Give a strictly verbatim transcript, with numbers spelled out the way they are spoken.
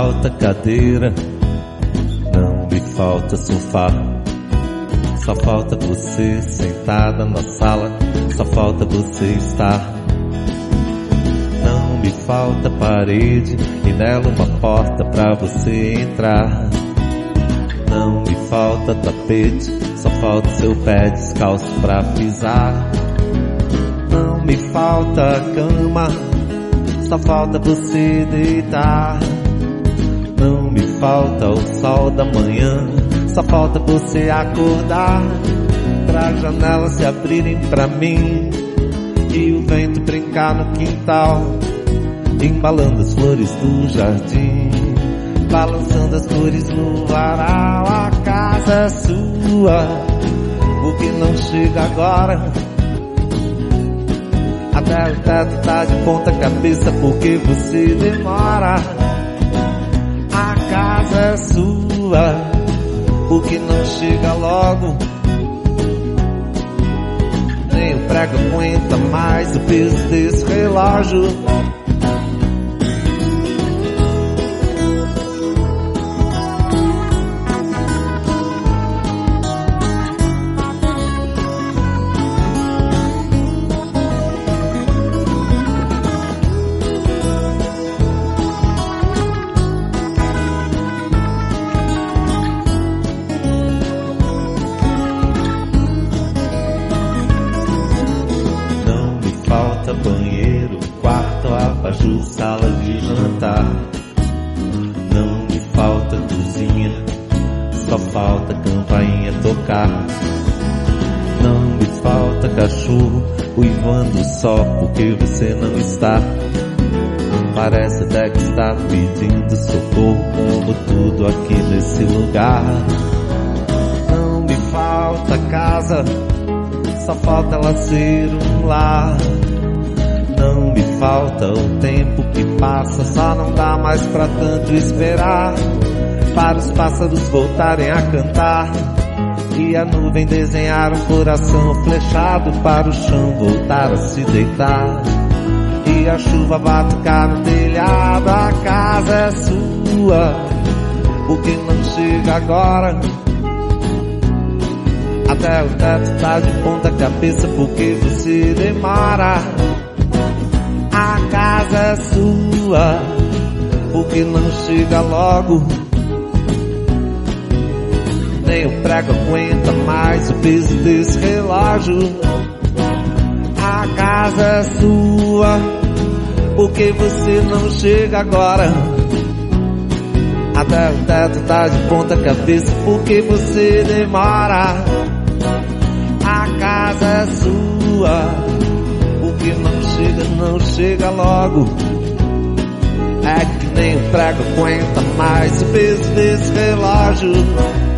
falta cadeira, não me falta sofá. Só falta você sentada na sala, só falta você estar. Não me falta parede e nela uma porta pra você entrar. Não me falta tapete, só falta seu pé descalço pra pisar. Não me falta cama, só falta você deitar. Não me falta o sol da manhã, só falta você acordar. Pra janelas se abrirem pra mim e o vento brincar no quintal, embalando as flores do jardim, balançando as cores no varal. A casa é sua, o que não chega agora. Até o teto tá de ponta cabeça porque você demora. A casa é sua, o que não chega logo. Nem o prego aguenta mais o peso desse relógio. Banheiro, quarto, abajur, sala de jantar. Não me falta cozinha, só falta campainha tocar. Não me falta cachorro uivando só porque você não está. Parece até que está pedindo socorro, como tudo aqui nesse lugar. Não me falta casa, só falta ela ser um lar. Não me falta o tempo que passa, só não dá mais pra tanto esperar. Para os pássaros voltarem a cantar e a nuvem desenhar um coração flechado, para o chão voltar a se deitar e a chuva batucar no telhado. A casa é sua, o que não chega agora. Até o teto tá de ponta cabeça porque você demora. A casa é sua, o que não chega logo. Nem o prego aguenta mais o peso desse relógio. A casa é sua, porque você não chega agora. Até o teto tá de ponta cabeça porque você demora. A casa é sua, o que não chega, não chega logo. É que nem o prego aguenta mais o peso desse relógio.